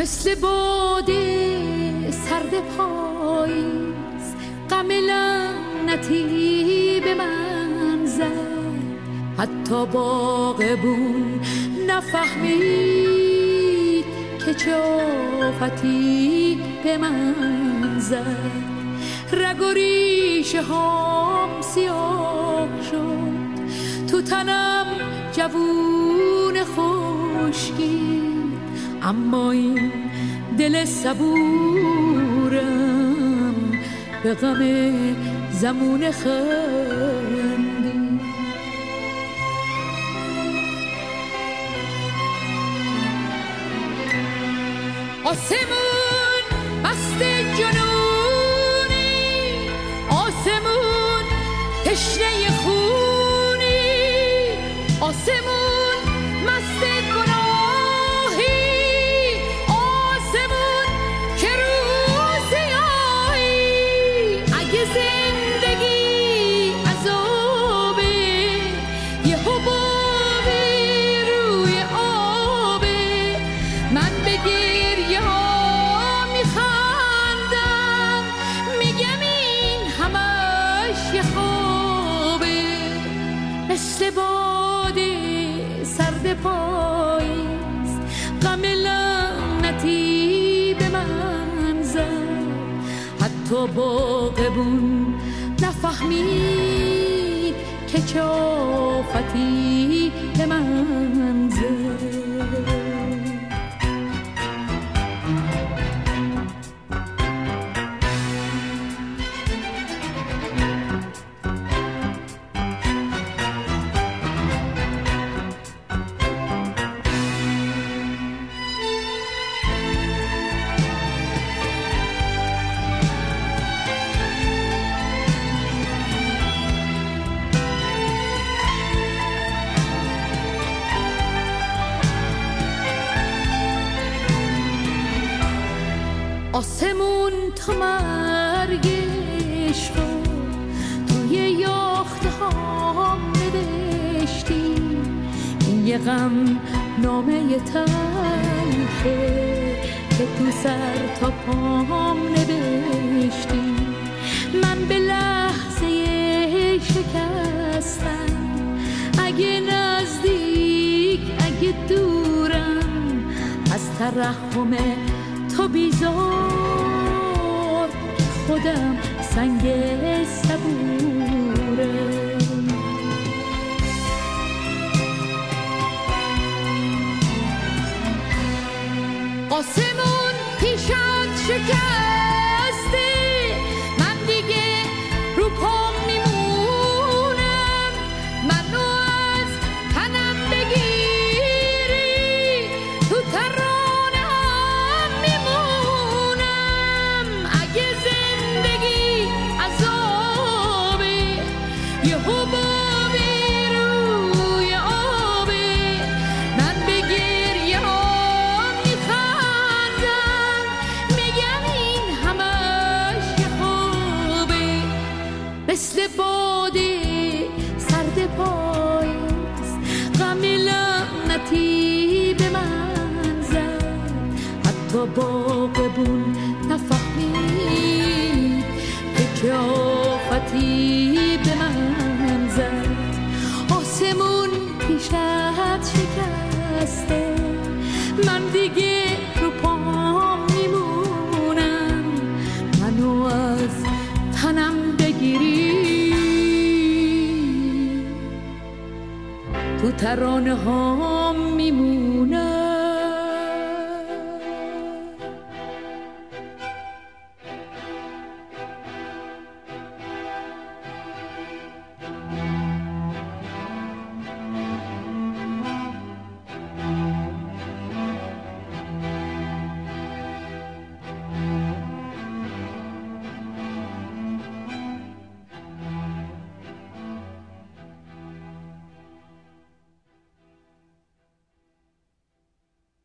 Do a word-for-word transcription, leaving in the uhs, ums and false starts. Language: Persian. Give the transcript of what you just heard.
مثل باده سرد پاییز غم لعنتی به من زد، حتی باغبون نفهمید که چه آفتی به من زد. رگ و ریشه هام سیاه شد، تو تنم جوون خشکی، اما این دل صبورم به غم زمون خندی. آسمون مست جنونی، آسمون تشنه خونی، آسمون مست گناهی، آسمون که روز سیاهی. اگه زندگی عذابه، یه حبابی روی آبه، من به گریه ها میخندم، میگم این همش یه خوابه. مثل باده سرد پاییز غم لعنتی به من زد، حتی باغبون نفهمید که چه آفتی به من زد. آسمون تا مرگش رو توی یاخته ها نوشتی، این یه غم نامه تلخه که تو سر تا پام نوشتی. من به لحظه شکستم، اگه نزدیک اگه دورم، از ترحم تو بیزار خودم سنگ صبوره. آسمون پیشت شکسته، من دیگه رو پام میمونم، منو از تنم بگیری تو ترانم میمونم. اگه زندگی عذابه، یه حبابی روی آبه، من به گریه ها میخندم، میگم این همش یه خوابه. مثل باده سرد پاییز غم لعنتی به من زد، حتی باغبون نفهمید که چه آفتی به من زد. آسمون پیشت شکسته، من دیگه رو پام میمونم، منو از تنم بگیری تو ترانه ها میمونم.